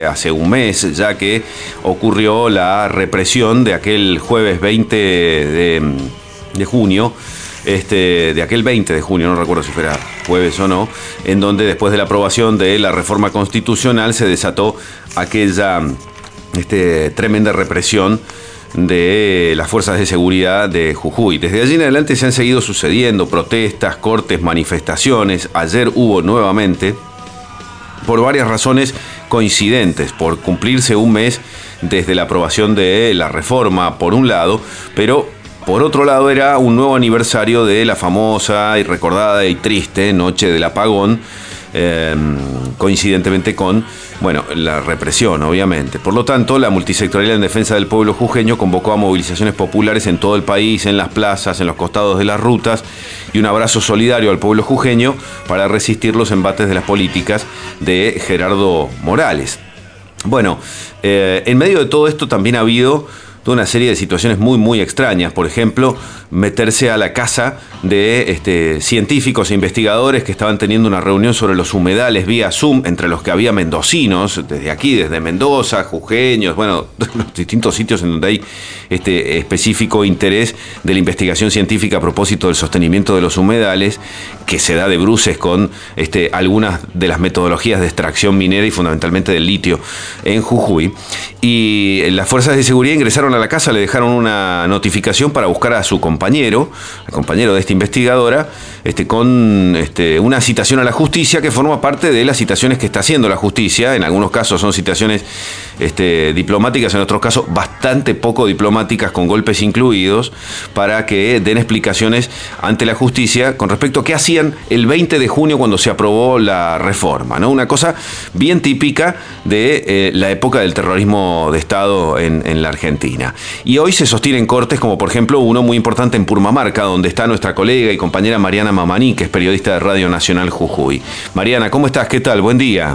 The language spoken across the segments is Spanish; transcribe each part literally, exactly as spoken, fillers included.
Hace un mes ya que ocurrió la represión de aquel jueves veinte de, de junio, este, de aquel veinte de junio, no recuerdo si fuera jueves o no, en donde después de la aprobación de la reforma constitucional se desató aquella este, tremenda represión de las fuerzas de seguridad de Jujuy. Desde allí en adelante se han seguido sucediendo protestas, cortes, manifestaciones. Ayer hubo nuevamente, por varias razones coincidentes, por cumplirse un mes desde la aprobación de la reforma, por un lado, pero por otro lado era un nuevo aniversario de la famosa y recordada y triste noche del apagón, eh, coincidentemente con, bueno, la represión, obviamente. Por lo tanto, la multisectorial en defensa del pueblo jujeño convocó a movilizaciones populares en todo el país, en las plazas, en los costados de las rutas, y un abrazo solidario al pueblo jujeño para resistir los embates de las políticas de Gerardo Morales. Bueno, eh, en medio de todo esto también ha habido toda una serie de situaciones muy, muy extrañas. Por ejemplo, meterse a la casa de este, científicos e investigadores que estaban teniendo una reunión sobre los humedales vía Zoom, entre los que había mendocinos, desde aquí, desde Mendoza, jujeños, bueno, los distintos sitios en donde hay este específico interés de la investigación científica a propósito del sostenimiento de los humedales, que se da de bruces con este, algunas de las metodologías de extracción minera y fundamentalmente del litio en Jujuy. Y las fuerzas de seguridad ingresaron a la casa, le dejaron una notificación para buscar a su compañero, al compañero de esta investigadora, este, con este, una citación a la justicia que forma parte de las citaciones que está haciendo la justicia. En algunos casos son citaciones este, diplomáticas, en otros casos bastante poco diplomáticas, con golpes incluidos, para que den explicaciones ante la justicia con respecto a qué hacían el veinte de junio cuando se aprobó la reforma, ¿no? Una cosa bien típica de eh, la época del terrorismo de Estado en, en la Argentina. Y hoy se sostienen cortes, como por ejemplo uno muy importante en Purmamarca, donde está nuestra colega y compañera Mariana Mamaní, que es periodista de Radio Nacional Jujuy. Mariana, ¿cómo estás? ¿Qué tal? Buen día.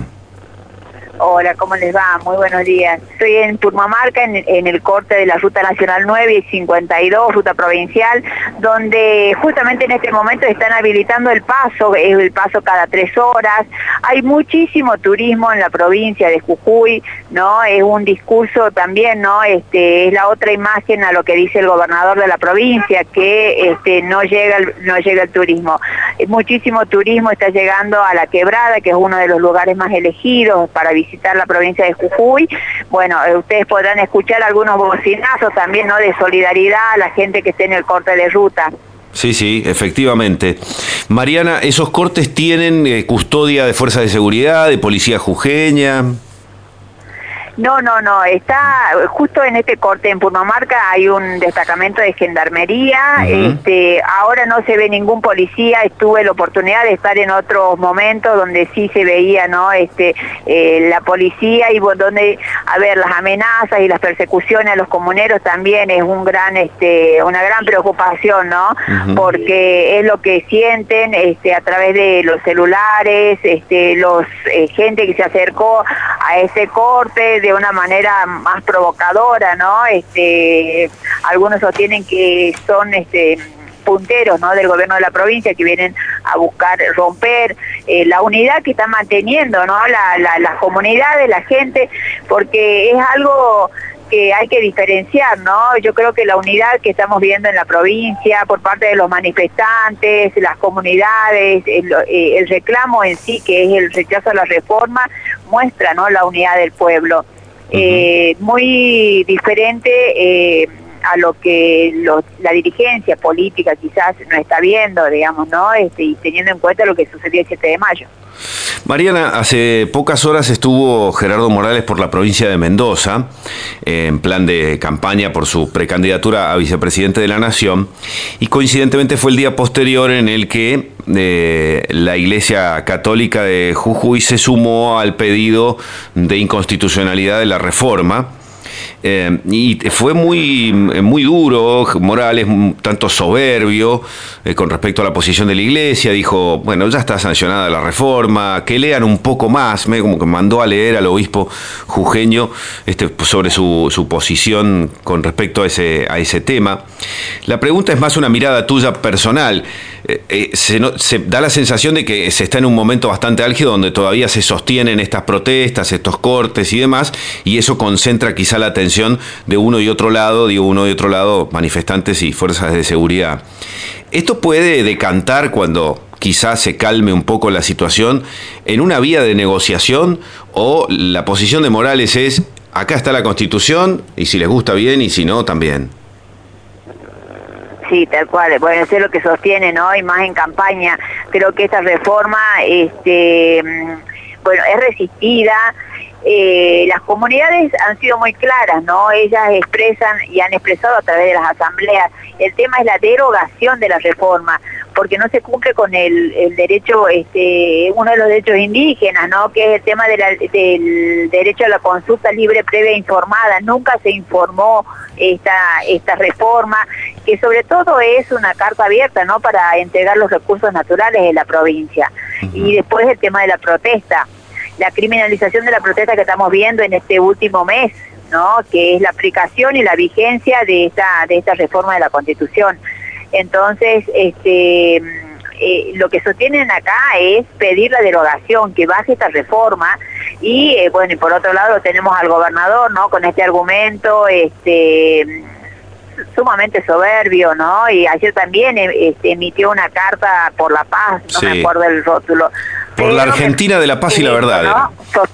Hola, ¿cómo les va? Muy buenos días. Estoy en Purmamarca, en, en el corte de la Ruta Nacional nueve y cincuenta y dos, Ruta Provincial, donde justamente en este momento están habilitando el paso, es el paso cada tres horas. Hay muchísimo turismo en la provincia de Jujuy, ¿no? Es un discurso también, ¿no? Este, es la otra imagen a lo que dice el gobernador de la provincia, que este, no llega el, no llega el turismo. Muchísimo turismo está llegando a La Quebrada, que es uno de los lugares más elegidos para visitar visitar la provincia de Jujuy. Bueno, eh, ustedes podrán escuchar algunos bocinazos también, ¿no?, de solidaridad a la gente que esté en el corte de ruta. Sí, sí, efectivamente. Mariana, ¿esos cortes tienen eh, custodia de fuerzas de seguridad, de policía jujeña? No, no, no, está justo en este corte en Purmamarca hay un destacamento de gendarmería. Uh-huh. este, ahora no se ve ningún policía. Tuve la oportunidad de estar en otros momentos donde sí se veía, ¿no?, este, eh, la policía, y donde, a ver, las amenazas y las persecuciones a los comuneros también es un gran, este, una gran preocupación, ¿no? Uh-huh. Porque es lo que sienten este, a través de los celulares, este, los eh, gente que se acercó a ese corte de una manera más provocadora, ¿no? Este, algunos sostienen que son este, punteros, ¿no?, del gobierno de la provincia, que vienen a buscar romper eh, la unidad que está manteniendo, ¿no?, la, la, las comunidades, la gente, porque es algo que hay que diferenciar, ¿no? Yo creo que la unidad que estamos viendo en la provincia por parte de los manifestantes, las comunidades, el, eh, el reclamo en sí, que es el rechazo a la reforma, muestra, ¿no?, la unidad del pueblo. Uh-huh. eh, muy diferente eh, a lo que los, la dirigencia política quizás no está viendo, digamos, ¿no? Este, y teniendo en cuenta lo que sucedió el siete de mayo. Mariana, hace pocas horas estuvo Gerardo Morales por la provincia de Mendoza, eh, en plan de campaña por su precandidatura a vicepresidente de la Nación, y coincidentemente fue el día posterior en el que eh, la Iglesia Católica de Jujuy se sumó al pedido de inconstitucionalidad de la reforma. Eh, y fue muy, muy duro Morales, tanto soberbio eh, con respecto a la posición de la Iglesia. Dijo, bueno, ya está sancionada la reforma, que lean un poco más, me, como que mandó a leer al obispo jujeño este, sobre su, su posición con respecto a ese, a ese tema. La pregunta es más una mirada tuya personal. eh, eh, se, no, se da la sensación de que se está en un momento bastante álgido donde todavía se sostienen estas protestas, estos cortes y demás, y eso concentra quizá la atención de uno y otro lado, digo uno y otro lado, manifestantes y fuerzas de seguridad. ¿Esto puede decantar cuando quizás se calme un poco la situación en una vía de negociación, o la posición de Morales es acá está la Constitución y si les gusta bien y si no también? Sí, tal cual. Bueno, eso es lo que sostiene, ¿no? Y más en campaña. Creo que esta reforma, este, bueno, es resistida. Eh, las comunidades han sido muy claras, ¿no? Ellas expresan y han expresado a través de las asambleas. El tema es la derogación de la reforma, porque no se cumple con el, el derecho, este, uno de los derechos indígenas, ¿no? Que es el tema de la, del derecho a la consulta libre, previa e informada. Nunca se informó esta, esta reforma, que sobre todo es una carta abierta, ¿no? Para entregar los recursos naturales de la provincia. Uh-huh. Y después el tema de la protesta. La criminalización de la protesta que estamos viendo en este último mes, ¿no? Que es la aplicación y la vigencia de esta de esta reforma de la Constitución. Entonces, este eh, lo que sostienen acá es pedir la derogación, que baje esta reforma, y eh, bueno, y por otro lado tenemos al gobernador, ¿no? Con este argumento, este sumamente soberbio, ¿no? Y ayer también este, emitió una carta por la paz, no sí. me acuerdo el rótulo. Por la Argentina de la paz y la verdad. ¿No? So,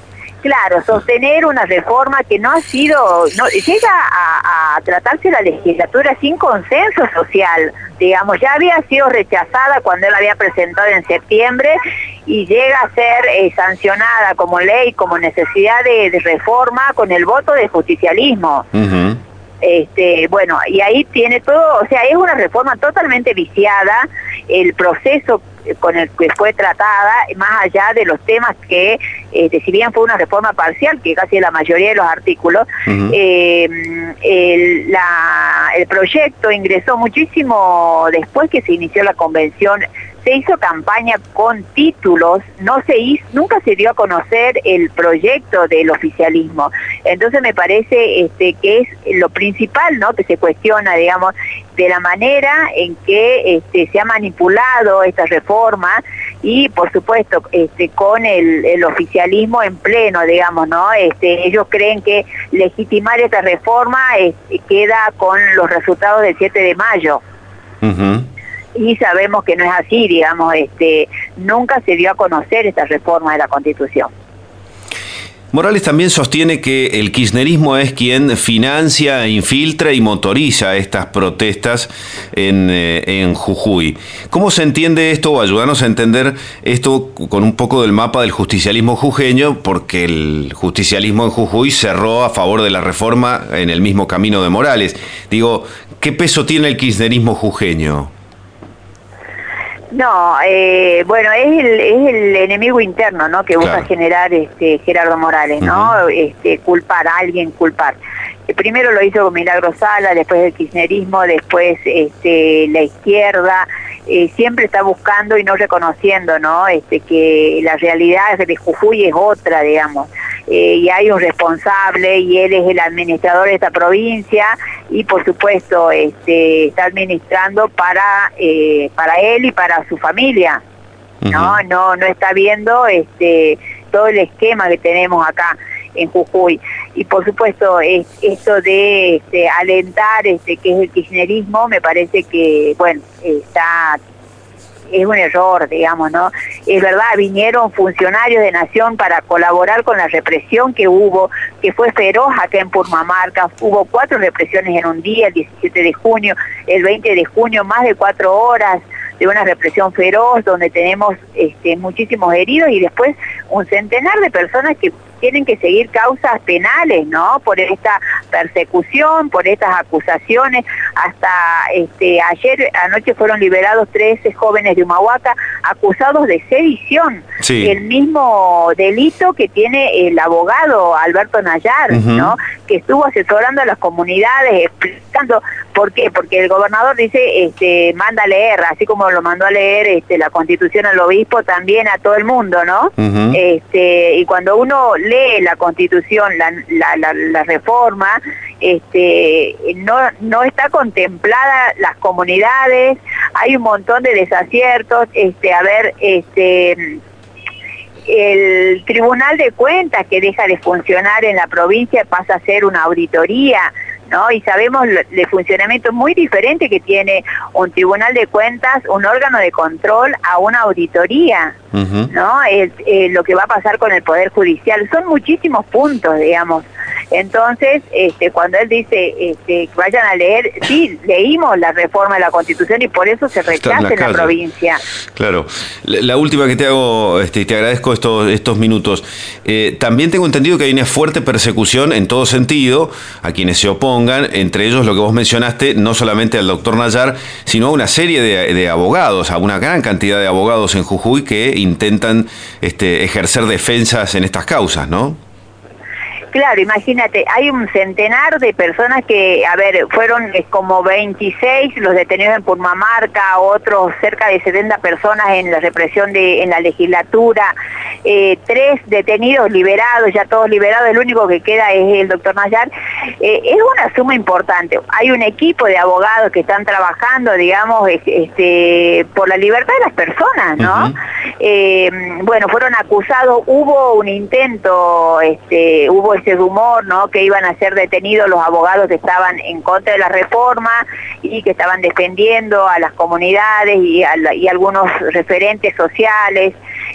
claro, sostener una reforma que no ha sido, no llega a, a tratarse la legislatura sin consenso social, digamos, ya había sido rechazada cuando él había presentado en septiembre, y llega a ser eh, sancionada como ley, como necesidad de, de reforma, con el voto del justicialismo. Uh-huh. Este, bueno, y ahí tiene todo, o sea, es una reforma totalmente viciada, el proceso con el que fue tratada, más allá de los temas que, este, si bien fue una reforma parcial, que casi la mayoría de los artículos, uh-huh. eh, el, la, el proyecto ingresó muchísimo después que se inició la convención. Se hizo campaña con títulos, no se hizo, nunca se dio a conocer el proyecto del oficialismo. Entonces me parece este, que es lo principal, ¿no? Que se cuestiona, digamos, de la manera en que este, se ha manipulado esta reforma, y por supuesto este, con el, el oficialismo en pleno, digamos, ¿no? Este, ellos creen que legitimar esta reforma este, queda con los resultados del siete de mayo. Uh-huh. Y sabemos que no es así, digamos, este, nunca se dio a conocer esta reforma de la Constitución. Morales también sostiene que el kirchnerismo es quien financia, infiltra y motoriza estas protestas en, eh, en Jujuy. ¿Cómo se entiende esto, o ayúdanos a entender esto con un poco del mapa del justicialismo jujeño? Porque el justicialismo en Jujuy cerró a favor de la reforma en el mismo camino de Morales. Digo, ¿qué peso tiene el kirchnerismo jujeño? No, eh, bueno, es el, es el enemigo interno, ¿no? Que busca claro. generar este Gerardo Morales, ¿no? Uh-huh. Este, culpar a alguien, culpar. Primero lo hizo con Milagro Sala, después el kirchnerismo, después este, la izquierda. Eh, siempre está buscando y no reconociendo, ¿no? Este, que la realidad de Jujuy es otra, digamos. Eh, y hay un responsable, y él es el administrador de esta provincia, y por supuesto este, está administrando para eh, para él y para su familia, ¿no? Uh-huh. No, no está viendo este todo el esquema que tenemos acá en Jujuy. Y por supuesto es, esto de este, alentar este que es el kirchnerismo, me parece que bueno está es un error, digamos, ¿no? Es verdad, vinieron funcionarios de Nación para colaborar con la represión que hubo, que fue feroz acá en Purmamarca. Hubo cuatro represiones en un día, el diecisiete de junio, el veinte de junio, más de cuatro horas de una represión feroz, donde tenemos este, muchísimos heridos, y después un centenar de personas que tienen que seguir causas penales, ¿no? Por esta persecución, por estas acusaciones. Hasta este ayer, anoche, fueron liberados trece jóvenes de Humahuaca acusados de sedición. Sí. El mismo delito que tiene el abogado Alberto Nayar, uh-huh. ¿no? Que estuvo asesorando a las comunidades, explicando por qué. Porque el gobernador dice, este, manda a leer, así como lo mandó a leer este, la Constitución al obispo, también a todo el mundo, ¿no? Uh-huh. Este, y cuando uno lee la Constitución, la, la, la, la reforma, este, no, no está con contempladas las comunidades, hay un montón de desaciertos, este, a ver, este, el Tribunal de Cuentas que deja de funcionar en la provincia pasa a ser una auditoría, ¿no? Y sabemos el funcionamiento muy diferente que tiene un Tribunal de Cuentas, un órgano de control, a una auditoría, uh-huh. ¿no? El, eh, lo que va a pasar con el Poder Judicial. Son muchísimos puntos, digamos. Entonces, este, cuando él dice este, que vayan a leer, sí, leímos la reforma de la Constitución y por eso se rechaza en la, en la provincia. Claro. La, la última que te hago, este, te agradezco estos, estos minutos. Eh, también tengo entendido que hay una fuerte persecución en todo sentido a quienes se opongan, entre ellos lo que vos mencionaste, no solamente al doctor Nayar, sino a una serie de, de abogados, a una gran cantidad de abogados en Jujuy que intentan este, ejercer defensas en estas causas, ¿no? Claro, imagínate, hay un centenar de personas que, a ver, fueron como veintiséis los detenidos en Purmamarca, otros cerca de setenta personas en la represión de en la legislatura, eh, tres detenidos liberados, ya todos liberados, el único que queda es el doctor Nayar. Eh, es una suma importante. Hay un equipo de abogados que están trabajando, digamos, este, por la libertad de las personas, ¿no? Uh-huh. eh, bueno, fueron acusados, hubo un intento, este, hubo ese rumor, ¿no?, que iban a ser detenidos los abogados que estaban en contra de la reforma y que estaban defendiendo a las comunidades y, a la, y algunos referentes sociales,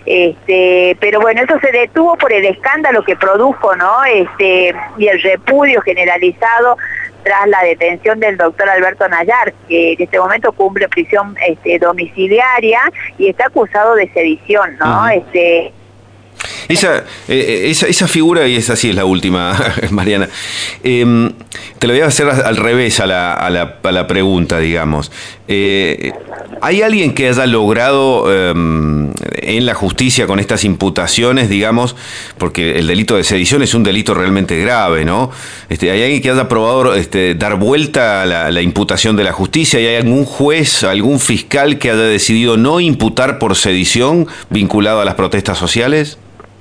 este, pero bueno, eso se detuvo por el escándalo que produjo, ¿no?, este, y el repudio generalizado tras la detención del doctor Alberto Nayar, que en este momento cumple prisión este, domiciliaria y está acusado de sedición, ¿no? Uh-huh. este Esa, eh, esa, esa figura, y esa sí es la última, Mariana, eh, te lo voy a hacer al revés a la, a la, a la pregunta, digamos. Eh, ¿Hay alguien que haya logrado eh, en la justicia con estas imputaciones, digamos, porque el delito de sedición es un delito realmente grave, ¿no? Este, ¿hay alguien que haya probado este, dar vuelta a la, la imputación de la justicia? ¿Y hay algún juez, algún fiscal que haya decidido no imputar por sedición vinculado a las protestas sociales?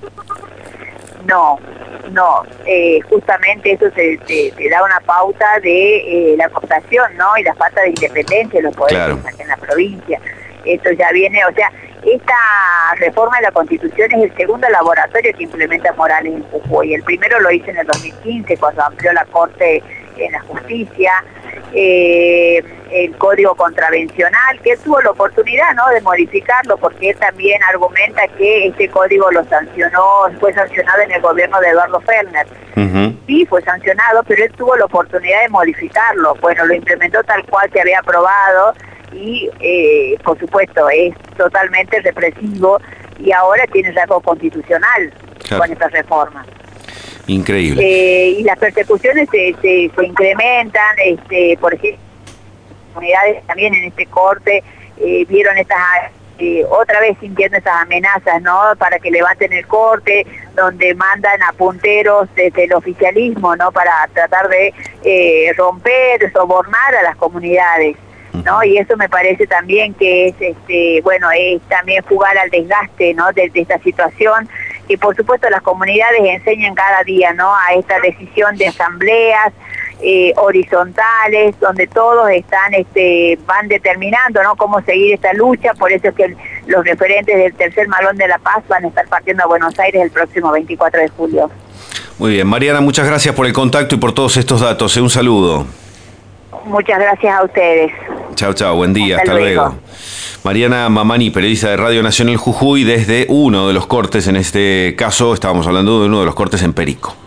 No, no, eh, justamente eso se, se, se da una pauta de eh, la cooptación, ¿no? Y la falta de independencia de los poderes claro. en la provincia. Esto ya viene, o sea, esta reforma de la Constitución es el segundo laboratorio que implementa Morales en Jujuy. El primero lo hizo en el dos mil quince, cuando amplió la Corte en la Justicia, eh, el Código Contravencional, que él tuvo la oportunidad, ¿no?, de modificarlo, porque él también argumenta que este código lo sancionó, fue sancionado en el gobierno de Eduardo Ferner. Uh-huh. Sí, fue sancionado, pero él tuvo la oportunidad de modificarlo. Bueno, lo implementó tal cual se había aprobado y, eh, por supuesto, es totalmente represivo y ahora tiene rango constitucional claro. con esta reforma. Increíble. Eh, y las persecuciones se, se, se incrementan, este, por ejemplo, las comunidades también en este corte eh, vieron estas, eh, otra vez sintiendo esas amenazas, ¿no?, para que levanten el corte, donde mandan a punteros desde el oficialismo, ¿no?, para tratar de eh, romper, sobornar a las comunidades, ¿no? Y eso me parece también que es, este, bueno, es también jugar al desgaste, ¿no?, de, de esta situación. Y por supuesto las comunidades enseñan cada día, ¿no?, a esta decisión de asambleas eh, horizontales, donde todos están, este, van determinando, ¿no?, cómo seguir esta lucha. Por eso es que el, los referentes del Tercer Malón de la Paz van a estar partiendo a Buenos Aires el próximo veinticuatro de julio. Muy bien, Mariana, muchas gracias por el contacto y por todos estos datos. Un saludo. Muchas gracias a ustedes. Chao, chao, buen día, hasta, hasta luego. luego. Mariana Mamani, periodista de Radio Nacional Jujuy, desde uno de los cortes, en este caso estábamos hablando de uno de los cortes en Perico.